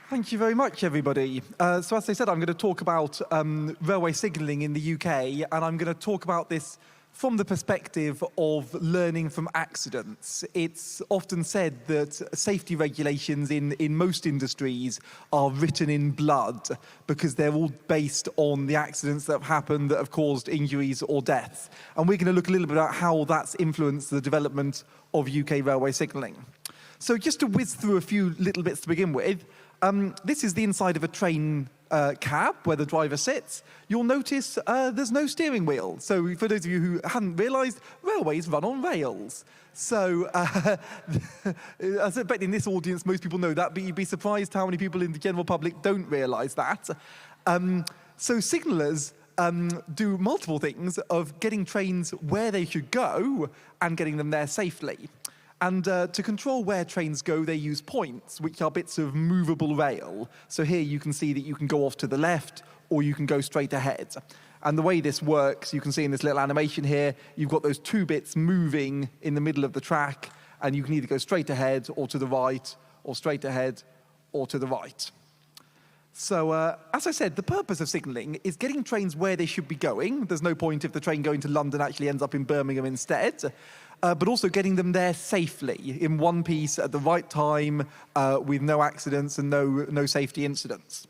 Thank you very much, everybody. So as I said, I'm going to talk about railway signalling in the UK, and I'm going to talk about this from the perspective of learning from accidents. It's often said that safety regulations in most industries are written in blood because they're all based on the accidents that have happened that have caused injuries or deaths. And we're going to look a little bit at how that's influenced the development of UK railway signalling. So just to whiz through a few little bits to begin with, this is the inside of a train cab where the driver sits. You'll notice there's no steering wheel. So for those of you who hadn't realised, railways run on rails. So I bet in this audience most people know that, but you'd be surprised how many people in the general public don't realise that. So signallers do multiple things of getting trains where they should go and getting them there safely. And to control where trains go, they use points, which are bits of movable rail. So here you can see that you can go off to the left, or you can go straight ahead. And the way this works, you can see in this little animation here, you've got those two bits moving in the middle of the track, and you can either go straight ahead, or to the right, or straight ahead, or to the right. So, as I said, the purpose of signalling is getting trains where they should be going. There's no point if the train going to London actually ends up in Birmingham instead. But also getting them there safely, in one piece, at the right time, with no accidents and no safety incidents.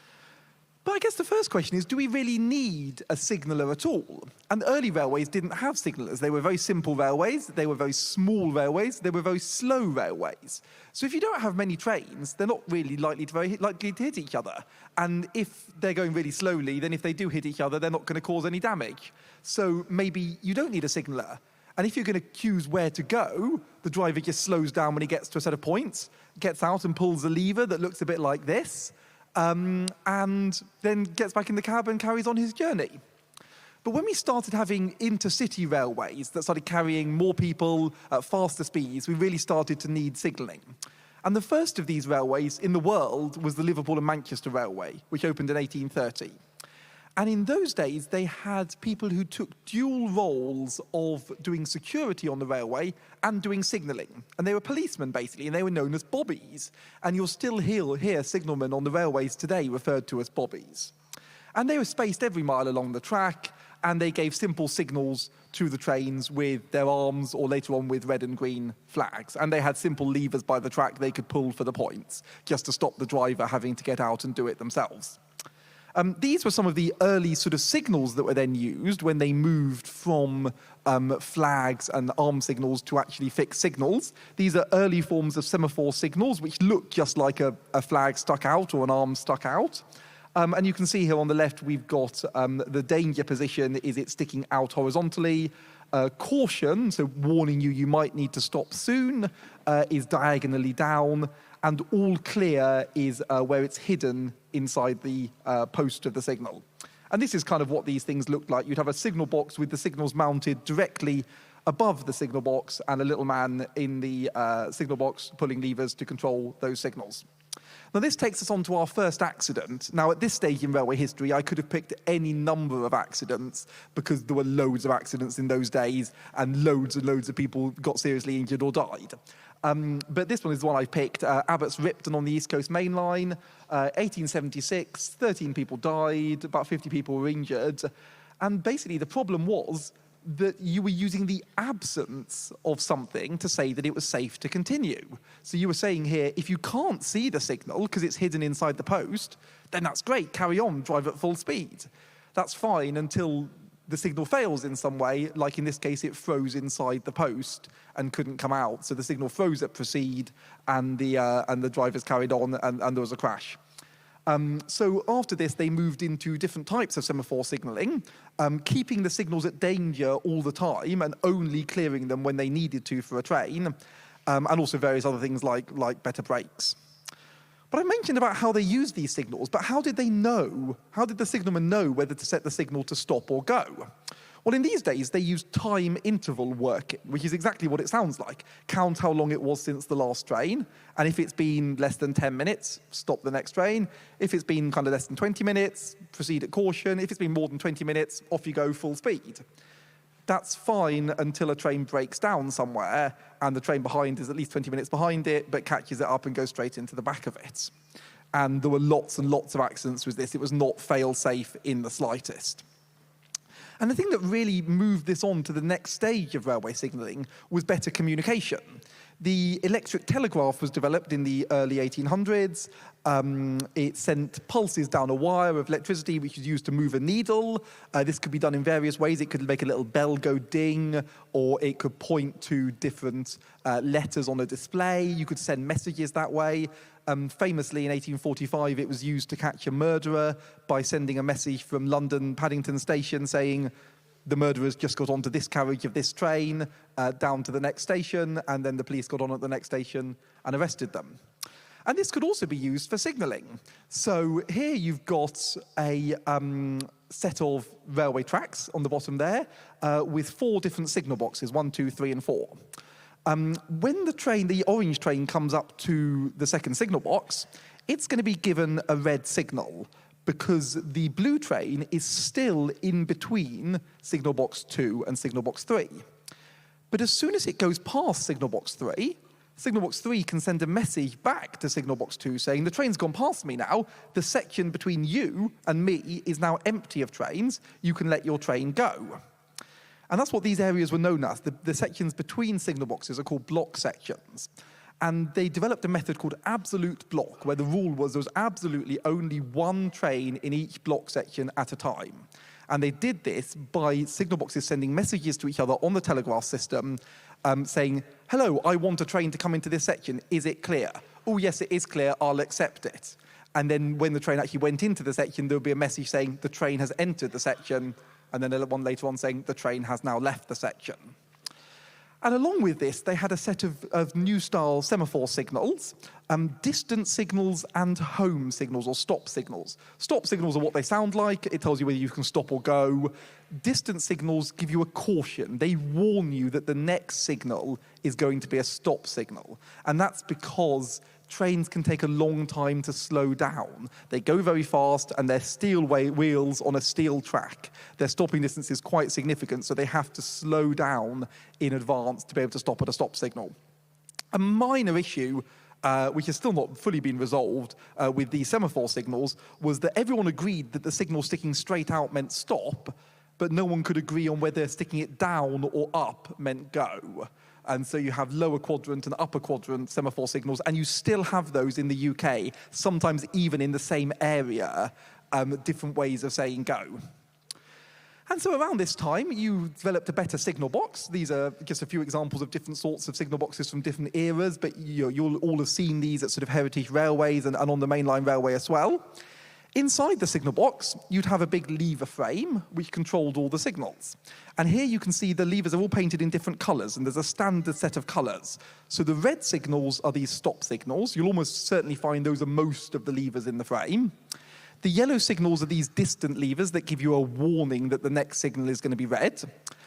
But I guess the first question is, do we really need a signaller at all? And early railways didn't have signallers. They were very simple railways, they were very small railways, they were very slow railways. So if you don't have many trains, they're not really likely to hit each other. And if they're going really slowly, then if they do hit each other, they're not going to cause any damage. So maybe you don't need a signaller. And if you're going to choose where to go, the driver just slows down when he gets to a set of points, gets out and pulls a lever that looks a bit like this, and then gets back in the cab and carries on his journey. But when we started having intercity railways that started carrying more people at faster speeds, we really started to need signalling. And the first of these railways in the world was the Liverpool and Manchester Railway, which opened in 1830. And in those days, they had people who took dual roles of doing security on the railway and doing signalling. And they were policemen, basically, and they were known as bobbies. And you'll still hear signalmen on the railways today referred to as bobbies. And they were spaced every mile along the track, and they gave simple signals to the trains with their arms, or later on with red and green flags. And they had simple levers by the track they could pull for the points, just to stop the driver having to get out and do it themselves. These were some of the early sort of signals that were then used when they moved from flags and arm signals to actually fixed signals. These are early forms of semaphore signals, which look just like a flag stuck out or an arm stuck out. And you can see here on the left, we've got the danger position is it sticking out horizontally. Caution, so warning you might need to stop soon, is diagonally down. And all clear is where it's hidden inside the post of the signal. And this is kind of what these things look like. You'd have a signal box with the signals mounted directly above the signal box and a little man in the signal box pulling levers to control those signals. Now this takes us on to our first accident. Now at this stage in railway history, I could have picked any number of accidents because there were loads of accidents in those days and loads of people got seriously injured or died. But this one is the one I picked, Abbots Ripton on the East Coast Main Line, 1876, 13 people died, about 50 people were injured. And basically the problem was that you were using the absence of something to say that it was safe to continue. So you were saying here, if you can't see the signal because it's hidden inside the post, then that's great, carry on, drive at full speed. That's fine until the signal fails in some way, like in this case, it froze inside the post and couldn't come out. So the signal froze at proceed and the drivers carried on and there was a crash. So after this, they moved into different types of semaphore signalling, keeping the signals at danger all the time and only clearing them when they needed to for a train, and also various other things like better brakes. But I mentioned about how they use these signals, but how did they know? How did the signalman know whether to set the signal to stop or go? Well, in these days, they use time interval working, which is exactly what it sounds like. Count how long it was since the last train, and if it's been less than 10 minutes, stop the next train. If it's been kind of less than 20 minutes, proceed at caution. If it's been more than 20 minutes, off you go full speed. That's fine until a train breaks down somewhere, and the train behind is at least 20 minutes behind it, but catches it up and goes straight into the back of it. And there were lots and lots of accidents with this. It was not fail-safe in the slightest. And the thing that really moved this on to the next stage of railway signalling was better communication. The electric telegraph was developed in the early 1800s. It sent pulses down a wire of electricity, which was used to move a needle. This could be done in various ways. It could make a little bell go ding, or it could point to different letters on a display. You could send messages that way. Famously, in 1845, it was used to catch a murderer by sending a message from London Paddington Station saying, the murderers just got onto this carriage of this train, down to the next station, and then the police got on at the next station and arrested them. And this could also be used for signalling. So here you've got a set of railway tracks on the bottom there with 4 different signal boxes, 1, 2, 3, and 4. When the orange train comes up to the second signal box, it's going to be given a red signal because the blue train is still in between signal box 2 and signal box 3. But as soon as it goes past signal box 3 can send a message back to signal box 2 saying, the train's gone past me now, the section between you and me is now empty of trains, you can let your train go. And that's what these areas were known as. The sections between signal boxes are called block sections. And they developed a method called absolute block, where the rule was there was absolutely only one train in each block section at a time. And they did this by signal boxes sending messages to each other on the telegraph system saying, hello, I want a train to come into this section. Is it clear? Oh, yes, it is clear. I'll accept it. And then when the train actually went into the section, there would be a message saying the train has entered the section, and then one later on saying the train has now left the section. And along with this, they had a set of new-style semaphore signals, distance signals and home signals, or stop signals. Stop signals are what they sound like. It tells you whether you can stop or go. Distance signals give you a caution. They warn you that the next signal is going to be a stop signal. And that's because trains can take a long time to slow down. They go very fast, and they're steel wheels on a steel track. Their stopping distance is quite significant, so they have to slow down in advance to be able to stop at a stop signal. A minor issue, which has still not fully been resolved with these semaphore signals, was that everyone agreed that the signal sticking straight out meant stop, but no one could agree on whether sticking it down or up meant go. And so you have lower quadrant and upper quadrant semaphore signals, and you still have those in the UK, sometimes even in the same area, different ways of saying go. And so around this time, you developed a better signal box. These are just a few examples of different sorts of signal boxes from different eras, but you'll all have seen these at sort of heritage railways and on the mainline railway as well. Inside the signal box, you'd have a big lever frame which controlled all the signals. And here you can see the levers are all painted in different colors, and there's a standard set of colors. So the red signals are these stop signals. You'll almost certainly find those are most of the levers in the frame. The yellow signals are these distant levers that give you a warning that the next signal is going to be red.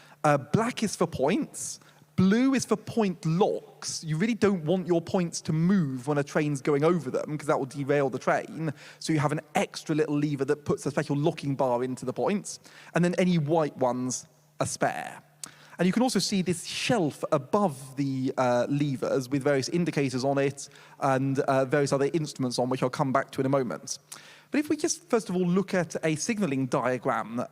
Black is for points. Blue is for point locks. You really don't want your points to move when a train's going over them, because that will derail the train. So you have an extra little lever that puts a special locking bar into the points. And then any white ones are spare. And you can also see this shelf above the levers with various indicators on it and various other instruments on, which I'll come back to in a moment. But if we just, first of all, look at a signalling diagram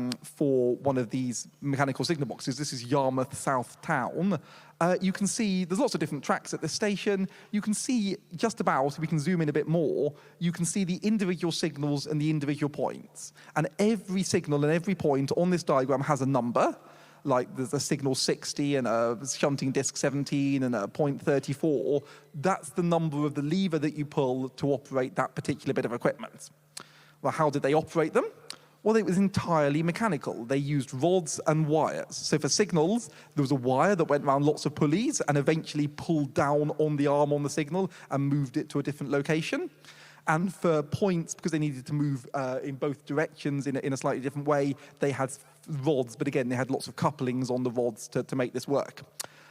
for one of these mechanical signal boxes, this is Yarmouth South Town, you can see there's lots of different tracks at this station. You can see just about, we can zoom in a bit more, you can see the individual signals and the individual points. And every signal and every point on this diagram has a number, like there's a signal 60 and a shunting disc 17 and a point 34, that's the number of the lever that you pull to operate that particular bit of equipment. Well, how did they operate them? Well, it was entirely mechanical. They used rods and wires. So for signals, there was a wire that went around lots of pulleys and eventually pulled down on the arm on the signal and moved it to a different location. And for points, because they needed to move in both directions in a slightly different way, they had rods, but again, they had lots of couplings on the rods to make this work.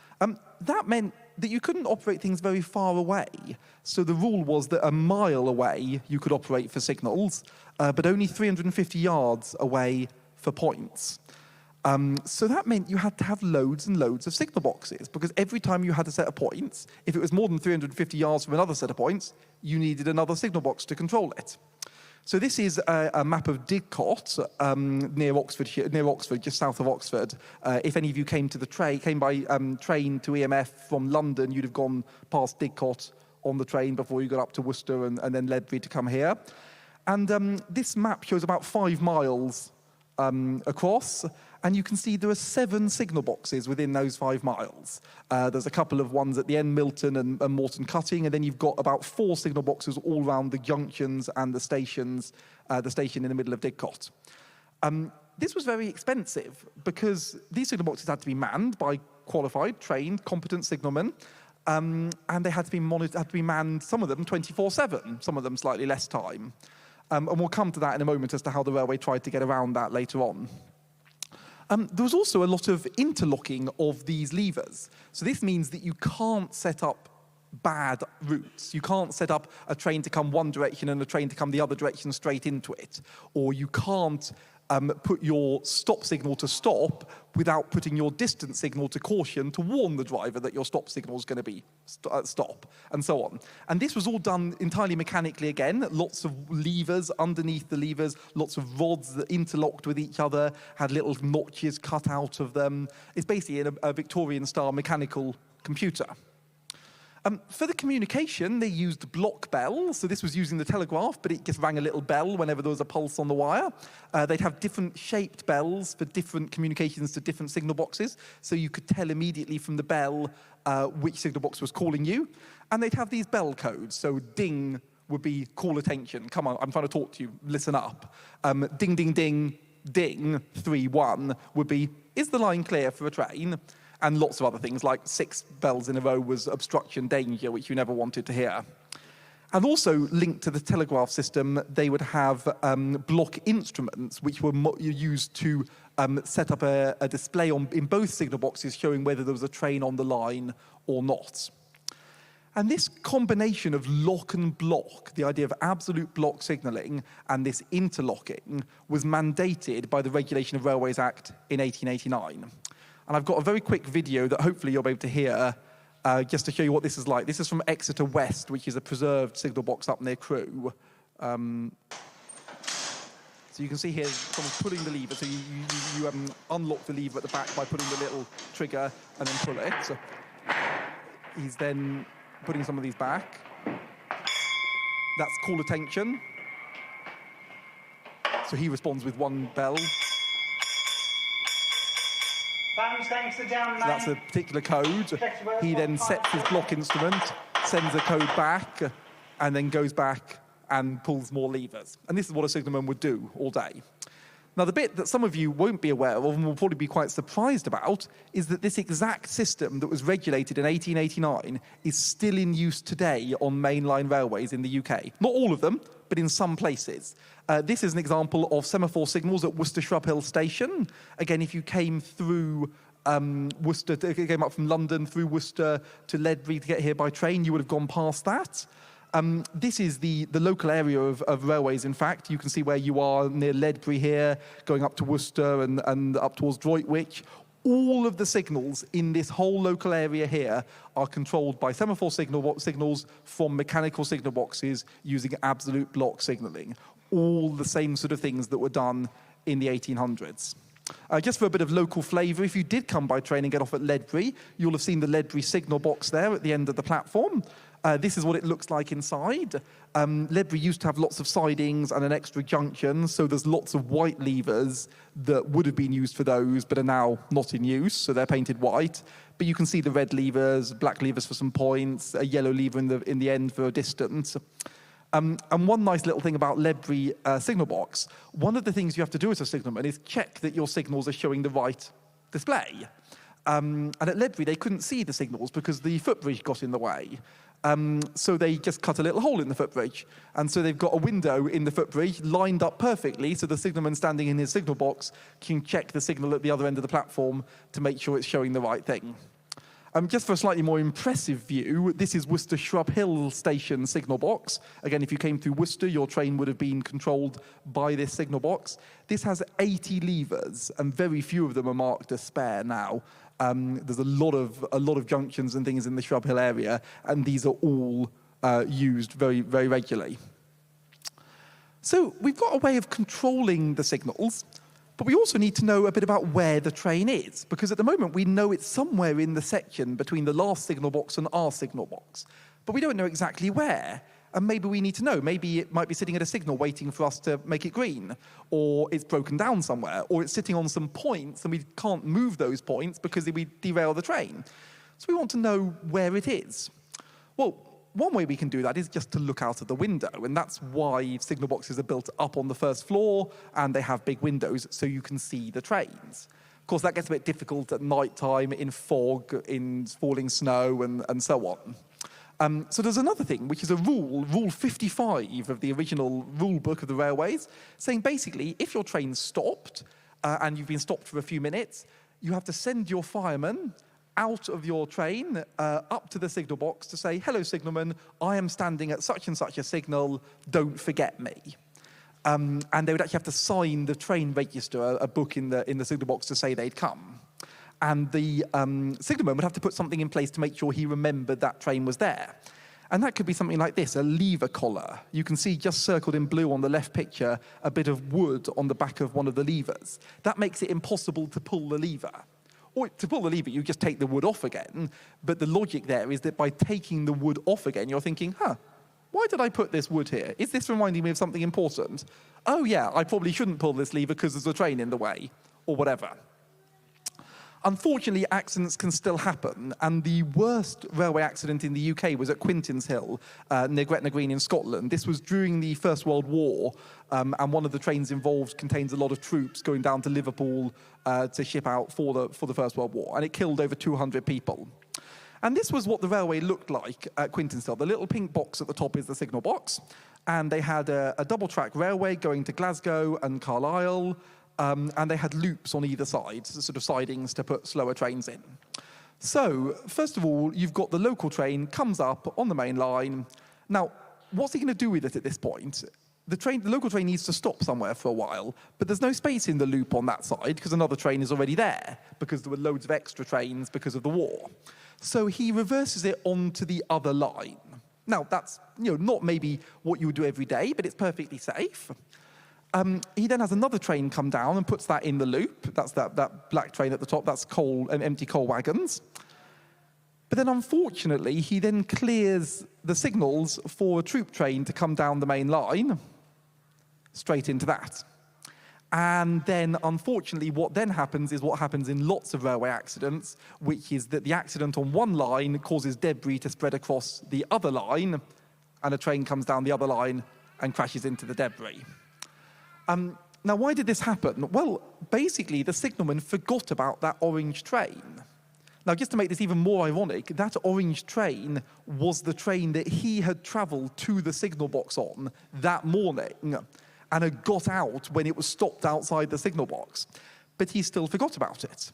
That meant that you couldn't operate things very far away. So the rule was that a mile away you could operate for signals, but only 350 yards away for points. So that meant you had to have loads and loads of signal boxes, because every time you had a set of points, if it was more than 350 yards from another set of points, you needed another signal box to control it. So this is a map of Didcot near Oxford, just south of Oxford. If any of you came by train to EMF from London, you'd have gone past Didcot on the train before you got up to Worcester and then Ledbury to come here. And this map shows about 5 miles across, and you can see there are 7 signal boxes within those 5 miles. There's a couple of ones at the end, Milton and Morton Cutting, and then you've got about 4 signal boxes all around the junctions and the stations, the station in the middle of Didcot. This was very expensive because these signal boxes had to be manned by qualified, trained, competent signalmen, and they had to be manned, some of them 24/7, some of them slightly less time. And we'll come to that in a moment as to how the railway tried to get around that later on. There was also a lot of interlocking of these levers. So this means that you can't set up bad routes. You can't set up a train to come one direction and a train to come the other direction straight into it. Or you can't put your stop signal to stop without putting your distance signal to caution to warn the driver that your stop signal is going to be stop, and so on. And this was all done entirely mechanically again, lots of levers underneath the levers, lots of rods that interlocked with each other, had little notches cut out of them. It's basically a Victorian-style mechanical computer. For the communication, they used block bells. So this was using the telegraph, but it just rang a little bell whenever there was a pulse on the wire. They'd have different shaped bells for different communications to different signal boxes. So you could tell immediately from the bell which signal box was calling you. And they'd have these bell codes. So ding would be call attention. Come on, I'm trying to talk to you. Listen up. Ding, ding, ding, ding, 3-1 would be, is the line clear for a train? And lots of other things, like 6 bells in a row was obstruction danger, which you never wanted to hear. And also linked to the telegraph system, they would have block instruments, which were used to set up a display in both signal boxes showing whether there was a train on the line or not. And this combination of lock and block, the idea of absolute block signalling and this interlocking, was mandated by the Regulation of Railways Act in 1889. And I've got a very quick video that hopefully you'll be able to hear just to show you what this is like. This is from Exeter West, which is a preserved signal box up near Crewe. So you can see here someone's pulling the lever. So you unlock the lever at the back by putting the little trigger and then pull it. So he's then putting some of these back. That's call attention. So he responds with one bell. So that's a particular code. He then sets his block instrument, sends a code back, and then goes back and pulls more levers. And this is what a signalman would do all day. Now, the bit that some of you won't be aware of and will probably be quite surprised about is that this exact system that was regulated in 1889 is still in use today on mainline railways in the UK. Not all of them, but in some places. This is an example of semaphore signals at Worcester Shrub Hill Station. Again, if you came through Worcester, came up from London through Worcester to Ledbury to get here by train, you would have gone past that. This is the local area of railways, in fact. You can see where you are near Ledbury here, going up to Worcester and up towards Droitwich. All of the signals in this whole local area here are controlled by semaphore signals from mechanical signal boxes using absolute block signalling. All the same sort of things that were done in the 1800s. Just for a bit of local flavour, if you did come by train and get off at Ledbury, you'll have seen the Ledbury signal box there at the end of the platform. This is what it looks like inside. Ledbury used to have lots of sidings and an extra junction, so there's lots of white levers that would have been used for those, but are now not in use, so they're painted white. But you can see the red levers, black levers for some points, a yellow lever in the end for a distance. And one nice little thing about Ledbury signal box, one of the things you have to do as a signalman is check that your signals are showing the right display. And at Ledbury, they couldn't see the signals because the footbridge got in the way. So they just cut a little hole in the footbridge. And so they've got a window in the footbridge lined up perfectly so the signalman standing in his signal box can check the signal at the other end of the platform to make sure it's showing the right thing. Just for a slightly more impressive view, this is Worcester Shrub Hill Station signal box. Again, if you came through Worcester, your train would have been controlled by this signal box. This has 80 levers, and very few of them are marked as spare now. There's a lot of junctions and things in the Shrub Hill area, and these are all used very, very regularly. So we've got a way of controlling the signals, but we also need to know a bit about where the train is, because at the moment we know it's somewhere in the section between the last signal box and our signal box, but we don't know exactly where. And maybe we need to know. Maybe it might be sitting at a signal waiting for us to make it green, or it's broken down somewhere, or it's sitting on some points and we can't move those points because we derail the train. So we want to know where it is. Well, one way we can do that is just to look out of the window, and that's why signal boxes are built up on the first floor and they have big windows so you can see the trains. Of course, that gets a bit difficult at night time, in fog, in falling snow, and so on. So there's another thing, which is a rule, Rule 55 of the original rule book of the railways, saying basically if your train's stopped and you've been stopped for a few minutes, you have to send your fireman out of your train up to the signal box to say, hello, signalman, I am standing at such and such a signal, don't forget me. And they would actually have to sign the train register, a book in the signal box to say they'd come. And the signalman would have to put something in place to make sure he remembered that train was there. And that could be something like this, a lever collar. You can see just circled in blue on the left picture, a bit of wood on the back of one of the levers. That makes it impossible to pull the lever. Or to pull the lever, you just take the wood off again. But the logic there is that by taking the wood off again, you're thinking, why did I put this wood here? Is this reminding me of something important? Oh yeah, I probably shouldn't pull this lever because there's a train in the way, or whatever. Unfortunately, accidents can still happen, and the worst railway accident in the UK was at Quintin's Hill, near Gretna Green in Scotland. This was during the First World War, and one of the trains involved contains a lot of troops going down to Liverpool to ship out for the First World War, and it killed over 200 people. And this was what the railway looked like at Quintin's Hill. The little pink box at the top is the signal box, and they had a double-track railway going to Glasgow and Carlisle, and they had loops on either side, sort of sidings to put slower trains in. So, first of all, you've got the local train, comes up on the main line. Now, what's he going to do with it at this point? The local train needs to stop somewhere for a while, but there's no space in the loop on that side because another train is already there, because there were loads of extra trains because of the war. So he reverses it onto the other line. Now, that's not maybe what you would do every day, but it's perfectly safe. He then has another train come down and puts that in the loop. That's that black train at the top. That's empty coal wagons. But then, unfortunately, he then clears the signals for a troop train to come down the main line, straight into that. And then, unfortunately, what then happens is what happens in lots of railway accidents, which is that the accident on one line causes debris to spread across the other line, and a train comes down the other line and crashes into the debris. Now, why did this happen? Well, basically, the signalman forgot about that orange train. Now, just to make this even more ironic, that orange train was the train that he had travelled to the signal box on that morning and had got out when it was stopped outside the signal box. But he still forgot about it.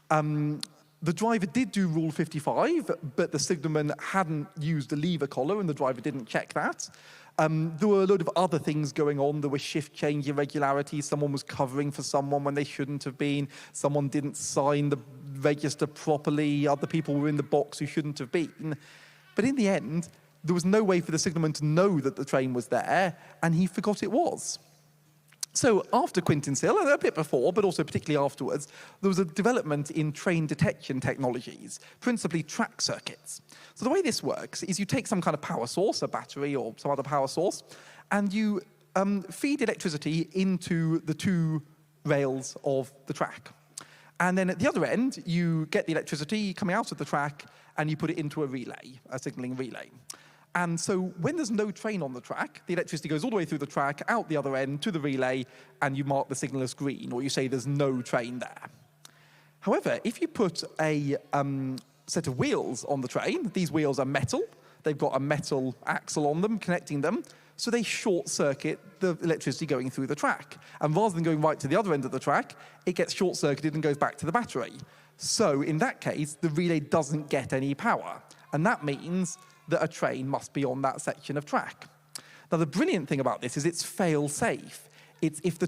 The driver did do Rule 55, but the signalman hadn't used a lever collar, and the driver didn't check that. There were a load of other things going on. There were shift change irregularities. Someone was covering for someone when they shouldn't have been. Someone didn't sign the register properly. Other people were in the box who shouldn't have been. But in the end, there was no way for the signalman to know that the train was there, and he forgot it was. So after Quintin's Hill, and a bit before, but also particularly afterwards, there was a development in train detection technologies, principally track circuits. So the way this works is you take some kind of power source, a battery or some other power source, and you feed electricity into the two rails of the track. And then at the other end, you get the electricity coming out of the track, and you put it into a relay, a signaling relay. And so when there's no train on the track, the electricity goes all the way through the track, out the other end, to the relay, and you mark the signal as green, or you say there's no train there. However, if you put a set of wheels on the train, these wheels are metal, they've got a metal axle on them, connecting them, so they short-circuit the electricity going through the track. And rather than going right to the other end of the track, it gets short-circuited and goes back to the battery. So in that case, the relay doesn't get any power. And that means that a train must be on that section of track. Now, the brilliant thing about this is it's fail-safe. It's if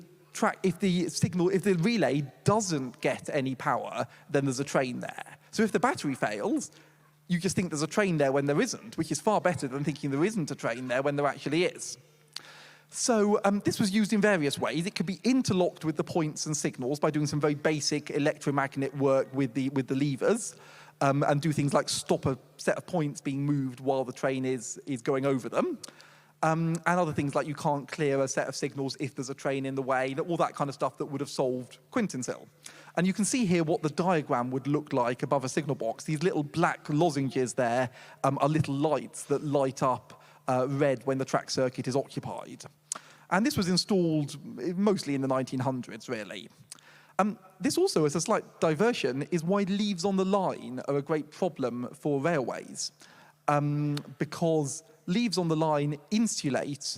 the relay doesn't get any power, then there's a train there. So if the battery fails, you just think there's a train there when there isn't, which is far better than thinking there isn't a train there when there actually is. So this was used in various ways. It could be interlocked with the points and signals by doing some very basic electromagnet work with the levers, and do things like stop a set of points being moved while the train is going over them. And other things like you can't clear a set of signals if there's a train in the way, all that kind of stuff that would have solved quintillion. And you can see here what the diagram would look like above a signal box. These little black lozenges there are little lights that light up red when the track circuit is occupied. And this was installed mostly in the 1900s, really. This also, as a slight diversion, is why leaves on the line are a great problem for railways, because leaves on the line insulate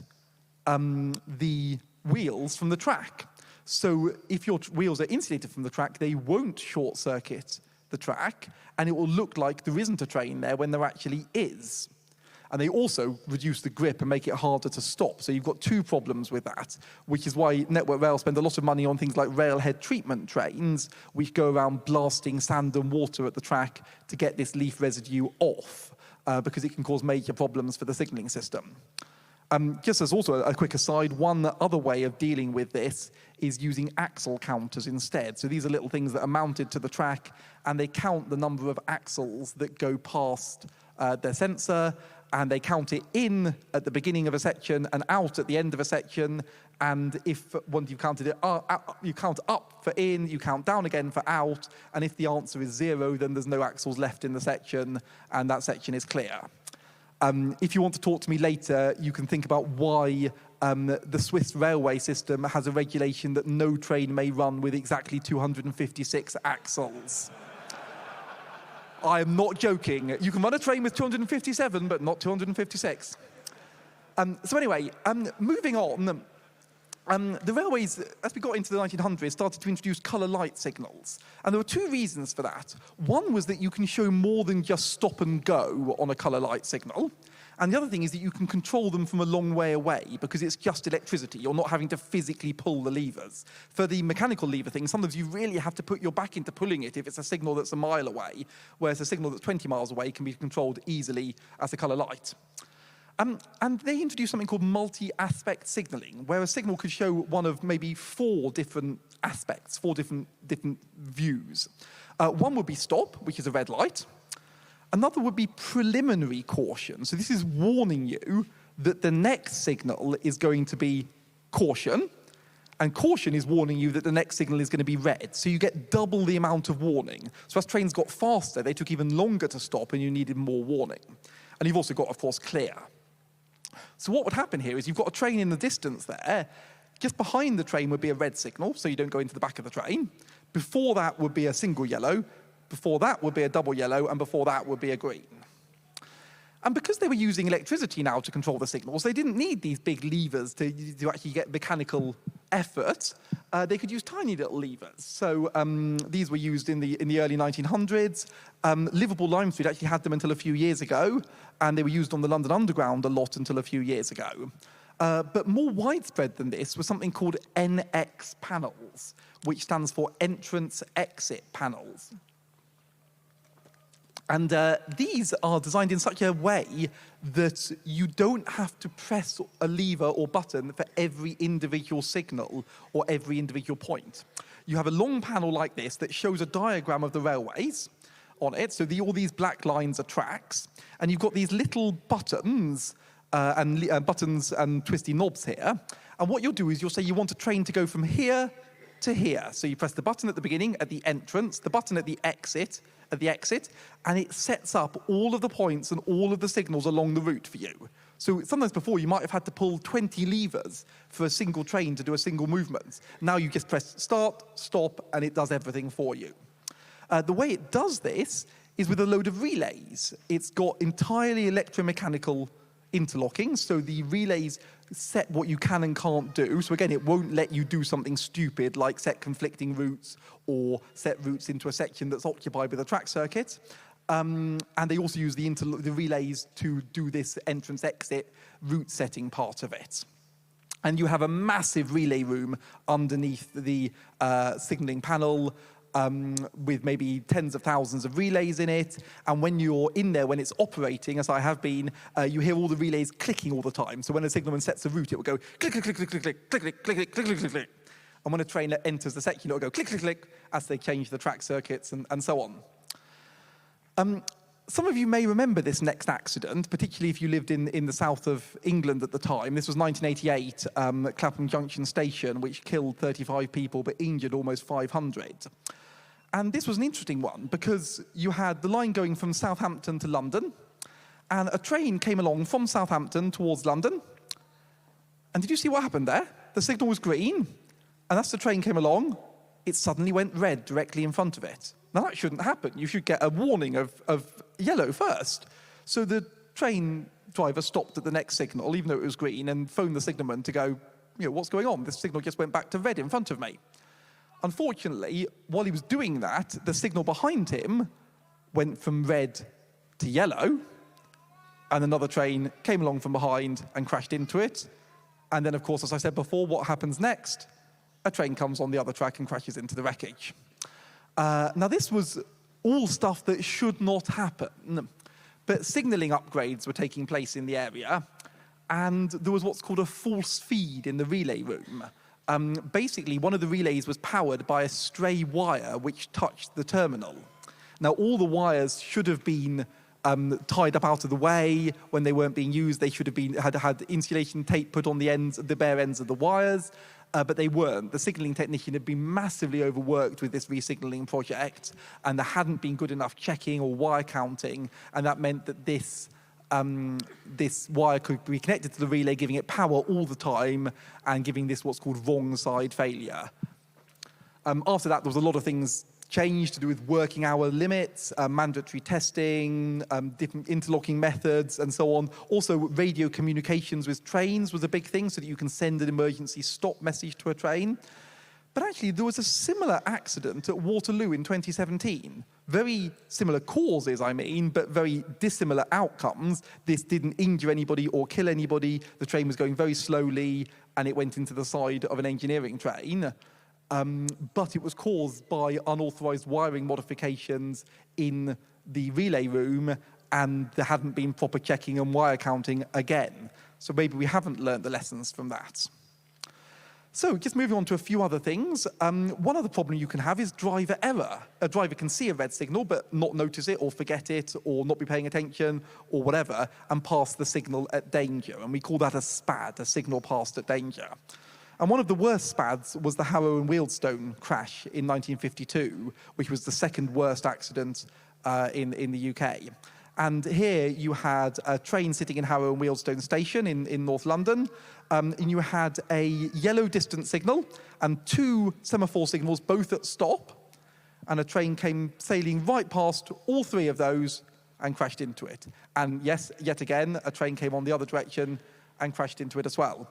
the wheels from the track. So if your wheels are insulated from the track, they won't short-circuit the track, and it will look like there isn't a train there when there actually is. And they also reduce the grip and make it harder to stop. So you've got two problems with that, which is why Network Rail spend a lot of money on things like railhead treatment trains, which go around blasting sand and water at the track to get this leaf residue off, because it can cause major problems for the signalling system. Just as also a quick aside, one other way of dealing with this is using axle counters instead. So these are little things that are mounted to the track, and they count the number of axles that go past their sensor, and they count it in at the beginning of a section and out at the end of a section. And if once you've counted it, you count up for in, you count down again for out, and if the answer is 0, then there's no axles left in the section, and that section is clear. If you want to talk to me later, you can think about why the Swiss railway system has a regulation that no train may run with exactly 256 axles. I am not joking. You can run a train with 257, but not 256. So anyway, moving on, the railways, as we got into the 1900s, started to introduce colour light signals. And there were two reasons for that. One was that you can show more than just stop and go on a colour light signal. And the other thing is that you can control them from a long way away because it's just electricity. You're not having to physically pull the levers. For the mechanical lever thing, sometimes you really have to put your back into pulling it if it's a signal that's a mile away, whereas a signal that's 20 miles away can be controlled easily as a colour light. And they introduced something called multi-aspect signaling, where a signal could show one of maybe 4 different aspects, 4 different views. One would be stop, which is a red light. Another would be preliminary caution. So this is warning you that the next signal is going to be caution, and caution is warning you that the next signal is going to be red. So you get double the amount of warning. So as trains got faster, they took even longer to stop, and you needed more warning. And you've also got, of course, clear. So what would happen here is you've got a train in the distance there. Just behind the train would be a red signal, so you don't go into the back of the train. Before that would be a single yellow. Before that would be a double yellow, and before that would be a green. And because they were using electricity now to control the signals, they didn't need these big levers to actually get mechanical effort. They could use tiny little levers. So these were used in the early 1900s. Liverpool Lime Street actually had them until a few years ago, and they were used on the London Underground a lot until a few years ago. But more widespread than this was something called NX panels, which stands for entrance-exit panels. And these are designed in such a way that you don't have to press a lever or button for every individual signal or every individual point. You have a long panel like this that shows a diagram of the railways on it. So all these black lines are tracks. And you've got these little buttons buttons and twisty knobs here. And what you'll do is you'll say you want a train to go from here to here. So you press the button at the beginning at the entrance, the button at the exit, and it sets up all of the points and all of the signals along the route for you. So sometimes before you might have had to pull 20 levers for a single train to do a single movement. Now you just press start, stop, and it does everything for you. The way it does this is with a load of relays. It's got entirely electromechanical interlocking, so the relays set what you can and can't do. So again, it won't let you do something stupid like set conflicting routes or set routes into a section that's occupied with a track circuit. And they also use the relays to do this entrance-exit route setting part of it. And you have a massive relay room underneath the signaling panel with maybe tens of thousands of relays in it. And when you're in there, when it's operating, as I have been, you hear all the relays clicking all the time. So when a signalman sets a route, it will go click, click, click, click, click, click, click, click, click, click, click, click, click. And when a train enters the section, it will go click, click, click, as they change the track circuits and so on. Some of you may remember this next accident, particularly if you lived in the south of England at the time. This was 1988 at Clapham Junction Station, which killed 35 people but injured almost 500. And this was an interesting one because you had the line going from Southampton to London, and a train came along from Southampton towards London. And did you see what happened there? The signal was green, and as the train came along, it suddenly went red directly in front of it. Now, that shouldn't happen. You should get a warning of yellow first. So the train driver stopped at the next signal, even though it was green, and phoned the signalman to go, what's going on? This signal just went back to red in front of me. Unfortunately, while he was doing that, the signal behind him went from red to yellow, and another train came along from behind and crashed into it. And then, of course, as I said before, what happens next? A train comes on the other track and crashes into the wreckage. Now, this was all stuff that should not happen, but signaling upgrades were taking place in the area, and there was what's called a false feed in the relay room. Basically, one of the relays was powered by a stray wire which touched the terminal. Now, all the wires should have been tied up out of the way. When they weren't being used, they should have had insulation tape put on the bare ends of the wires. But they weren't. The signaling technician had been massively overworked with this resignaling project, and there hadn't been good enough checking or wire counting, and that meant that this wire could be connected to the relay, giving it power all the time, and giving this what's called wrong side failure. After that, there was a lot of things changed to do with working hour limits, mandatory testing, different interlocking methods, and so on. Also, radio communications with trains was a big thing, so that you can send an emergency stop message to a train. But actually, there was a similar accident at Waterloo in 2017. Very similar causes, but very dissimilar outcomes. This didn't injure anybody or kill anybody. The train was going very slowly, and it went into the side of an engineering train. But it was caused by unauthorized wiring modifications in the relay room, and there hadn't been proper checking and wire counting again. So maybe we haven't learned the lessons from that. So just moving on to a few other things. One other problem you can have is driver error. A driver can see a red signal but not notice it or forget it or not be paying attention or whatever and pass the signal at danger. And we call that a SPAD, a signal passed at danger. And one of the worst SPADs was the Harrow and Wealdstone crash in 1952, which was the second worst accident in the UK. And here you had a train sitting in Harrow and Wealdstone Station in North London, and you had a yellow distance signal and two semaphore signals, both at stop, and a train came sailing right past all three of those and crashed into it. And yes, yet again, a train came on the other direction and crashed into it as well.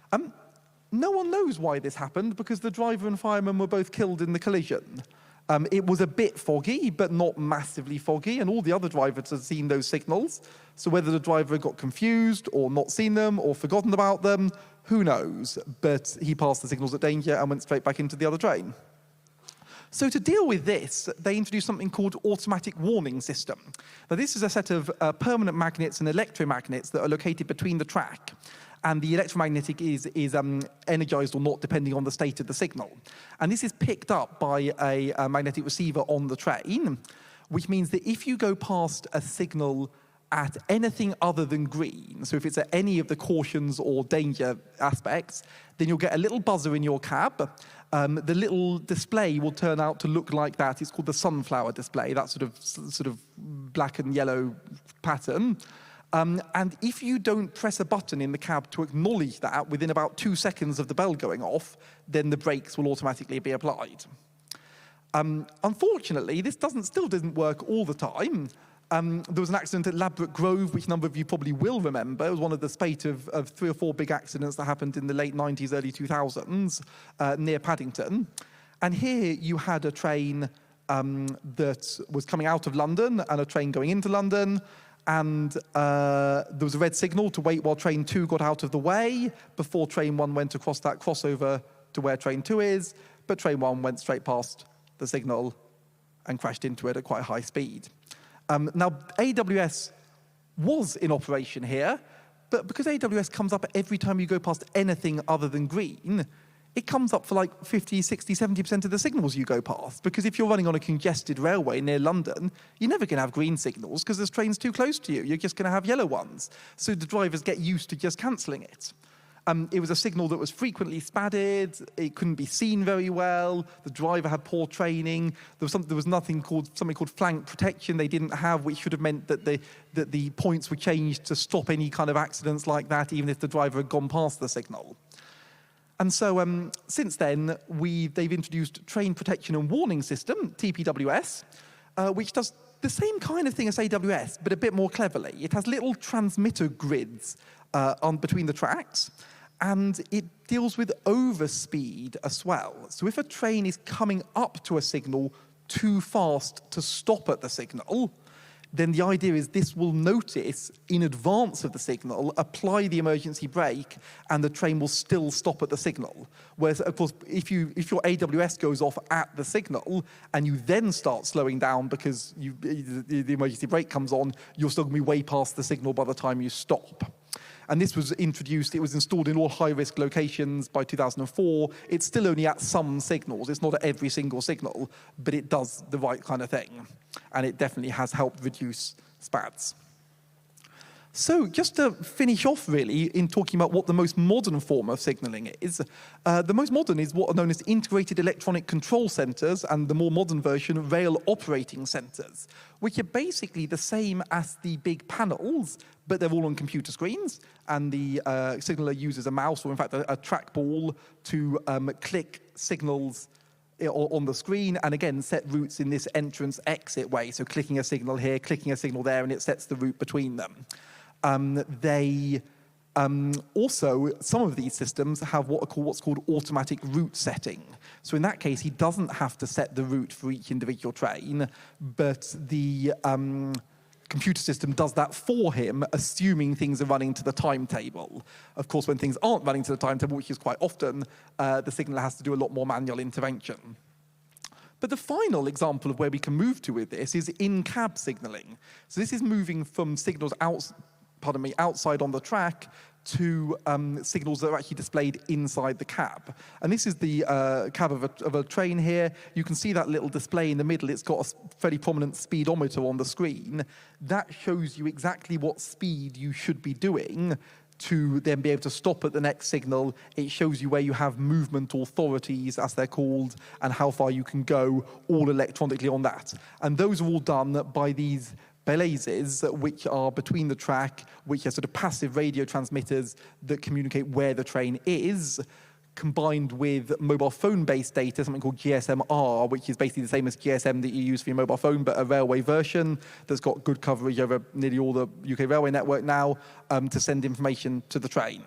No one knows why this happened because the driver and fireman were both killed in the collision. It was a bit foggy, but not massively foggy, and all the other drivers had seen those signals. So whether the driver got confused or not seen them or forgotten about them, who knows? But he passed the signals at danger and went straight back into the other train. So to deal with this, they introduced something called automatic warning system. Now this is a set of permanent magnets and electromagnets that are located between the track. And the electromagnetic is energized or not, depending on the state of the signal. And this is picked up by a magnetic receiver on the train, which means that if you go past a signal at anything other than green, so if it's at any of the cautions or danger aspects, then you'll get a little buzzer in your cab. The little display will turn out to look like that. It's called the sunflower display, that sort of black and yellow pattern. And if you don't press a button in the cab to acknowledge that within about 2 seconds of the bell going off, then the brakes will automatically be applied. Unfortunately, this still doesn't work all the time. There was an accident at Ladbroke Grove, which a number of you probably will remember. It was one of the spate of 3 or 4 big accidents that happened in the late 90s, early 2000s near Paddington. And here you had a train that was coming out of London and a train going into London. And there was a red signal to wait while train 2 got out of the way before train 1 went across that crossover to where train 2 is. But train 1 went straight past the signal and crashed into it at quite high speed. Now, AWS was in operation here, but because AWS comes up every time you go past anything other than green, it comes up for like 50, 60, 70% of the signals you go past. Because if you're running on a congested railway near London, you're never going to have green signals because there's trains too close to you. You're just going to have yellow ones. So the drivers get used to just cancelling it. It was a signal that was frequently spadded. It couldn't be seen very well. The driver had poor training. There was something called flank protection they didn't have, which should have meant that the points were changed to stop any kind of accidents like that, even if the driver had gone past the signal. And so since then, they've introduced Train Protection and Warning System, TPWS, which does the same kind of thing as AWS, but a bit more cleverly. It has little transmitter grids between the tracks, and it deals with overspeed as well. So if a train is coming up to a signal too fast to stop at the signal, then the idea is this will notice in advance of the signal, apply the emergency brake, and the train will still stop at the signal. Whereas, of course, if your AWS goes off at the signal and you then start slowing down because the emergency brake comes on, you're still going to be way past the signal by the time you stop. And this was introduced, it was installed in all high-risk locations by 2004. It's still only at some signals. It's not at every single signal, but it does the right kind of thing. And it definitely has helped reduce SPADs. So just to finish off, really, in talking about what the most modern form of signaling is, the most modern is what are known as integrated electronic control centers, and the more modern version, rail operating centers, which are basically the same as the big panels, but they're all on computer screens, and the signaler uses a mouse, or in fact a trackball, to click signals on the screen, and again set routes in this entrance-exit way. So clicking a signal here, clicking a signal there, and it sets the route between them. Also, some of these systems have what's called automatic route setting. So in that case, he doesn't have to set the route for each individual train, but the computer system does that for him, assuming things are running to the timetable. Of course, when things aren't running to the timetable, which is quite often, the signaler has to do a lot more manual intervention. But the final example of where we can move to with this is in-cab signaling. So this is moving from signals outside on the track to signals that are actually displayed inside the cab. And this is the cab of a train here. You can see that little display in the middle. It's got a fairly prominent speedometer on the screen. That shows you exactly what speed you should be doing to then be able to stop at the next signal. It shows you where you have movement authorities, as they're called, and how far you can go, all electronically on that. And those are all done by these belays, which are between the track, which are sort of passive radio transmitters that communicate where the train is, combined with mobile phone-based data, something called GSM-R, which is basically the same as GSM that you use for your mobile phone, but a railway version that's got good coverage over nearly all the UK railway network now, to send information to the train.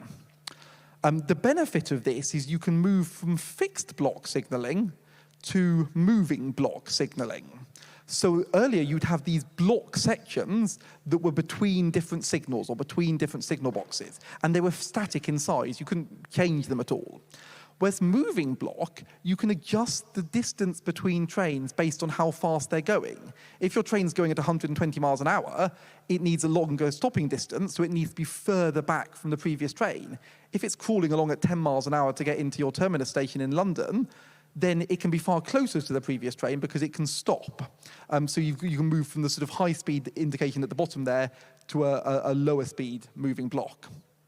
The benefit of this is you can move from fixed block signalling to moving block signalling. So earlier you'd have these block sections that were between different signals or between different signal boxes, and they were static in size. You couldn't change them at all. Whereas moving block, you can adjust the distance between trains based on how fast they're going. If your train's going at 120 miles an hour, it needs a longer stopping distance, so it needs to be further back from the previous train. If it's crawling along at 10 miles an hour to get into your terminus station in London, then it can be far closer to the previous train because it can stop. So you can move from the sort of high-speed indication at the bottom there to a lower-speed moving block.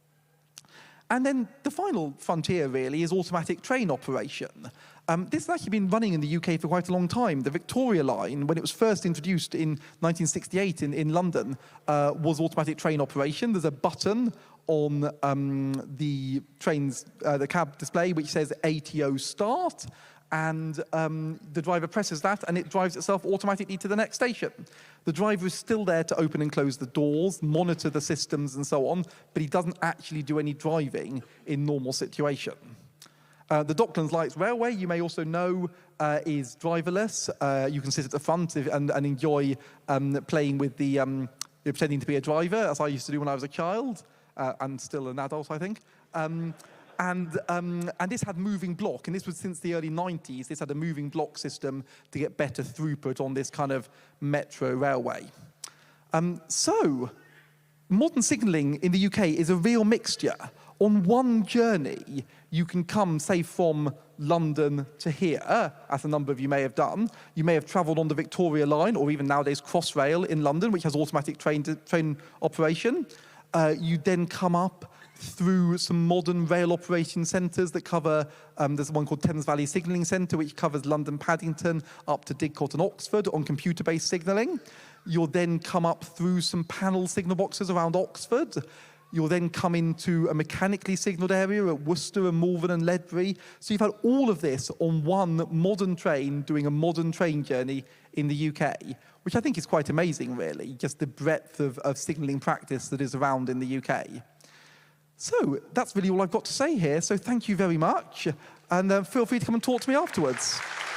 And then the final frontier, really, is automatic train operation. This has actually been running in the UK for quite a long time. The Victoria line, when it was first introduced in 1968 in London, was automatic train operation. There's a button on the cab display which says ATO start, and the driver presses that and it drives itself automatically to the next station. The driver is still there to open and close the doors, monitor the systems and so on, but he doesn't actually do any driving in normal situation. The Docklands Lights Railway, you may also know, is driverless. You can sit at the front and enjoy playing with the, pretending to be a driver, as I used to do when I was a child, and still an adult, I think. And this had moving block, and this was since the early 90s. This had a moving block system to get better throughput on this kind of metro railway. So, modern signalling in the UK is a real mixture. On one journey, you can come, say, from London to here, as a number of you may have done. You may have travelled on the Victoria Line, or even nowadays Crossrail in London, which has automatic train operation. You then come up through some modern rail operation centres that cover, there's one called Thames Valley Signalling Centre, which covers London Paddington up to Didcot and Oxford on computer-based signalling. You'll then come up through some panel signal boxes around Oxford. You'll then come into a mechanically signalled area at Worcester and Malvern and Ledbury. So you've had all of this on one modern train doing a modern train journey in the UK, which I think is quite amazing, really, just the breadth of signalling practice that is around in the UK. So that's really all I've got to say here. So thank you very much. And feel free to come and talk to me afterwards.